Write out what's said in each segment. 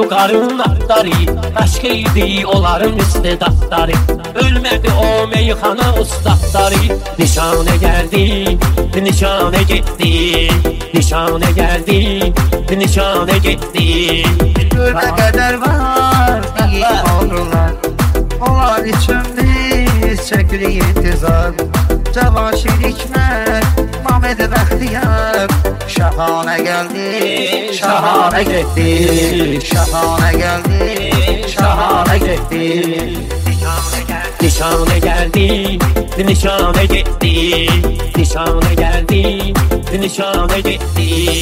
yukarı atları, aşkıydı onların istidatları. Ölmedi o meyhana ustadları. Nişane geldi, nişane gitti. Nişane geldi, nişane gitti. Ne kadar var iyi olurlar, onlar için biz çekirik intizar. Cavanşir Hikmet, Mehmet Bəxtiyar, şahane geldi, şahane gitti. Şahane geldi, şahane gitti. Nişane geldi, nişane gitti. Nişane geldi, nişane gitti.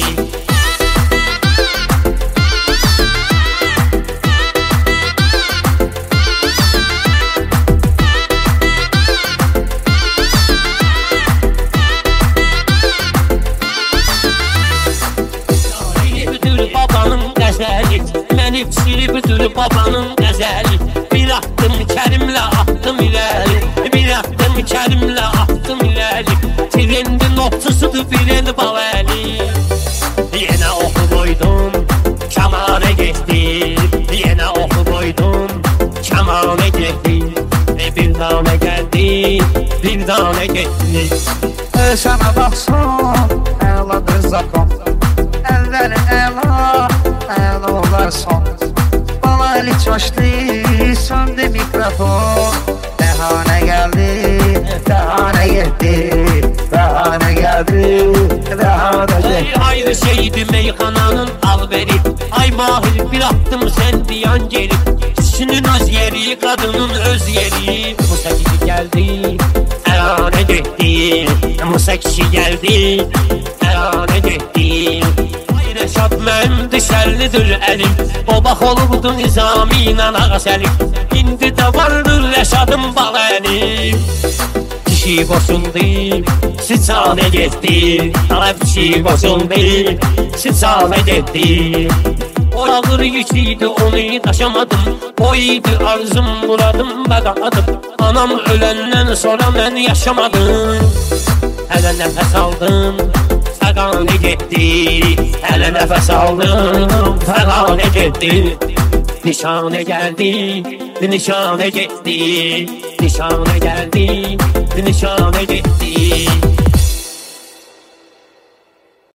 Babanın qəzəli, məni pişiribdir babanın qəzəli. Bir attım Kərimlə attım iləri, bir attım Kərimlə attım iləri. Trendin ortasıdır bilen baləli. Yenə oxu qoydum, kamana getdi. Yenə oxu qoydum, kamana getdi. Bir dana gəldi, bir dana getdi. Sana baxsan, əladır zakon. Əlləri əla, əla olar son. Bala əli çaşdı, söndü mikrofon. Dəhanə gəldi, dəhanə getdi. Dəhanə gəldi, dəhanə getdi. Ayrı şeydi meyxananın alveri. Ay mahir bir attım sən diyan gelip. Kişinin öz yeri, kadının öz yeri. Musa kişi geldi, əlanə getdi. Musa kişi geldi, əlanə getdi. Reşad mənim dişəllidir əlim. O bax olubdu Nizami ilə Ağa Səlim. İndi də vardır Rəşadın bal əlim. Kişi qoşuldu, sıçanə getdi. Talab kişi qoşuldu, sıçanə getdi. O ağır yüklüydü, onu daşamadım. O idi arzum, muradım və qanadım. Anam öləndən sonra mən yaşamadım. Hələ nəfəs aldım, fəqanə getdi. Hələ nəfəs aldım, fəqanə getdi. Nişanə gəldi, nişanə getdi. Nişanə gəldi, nişanə getdi.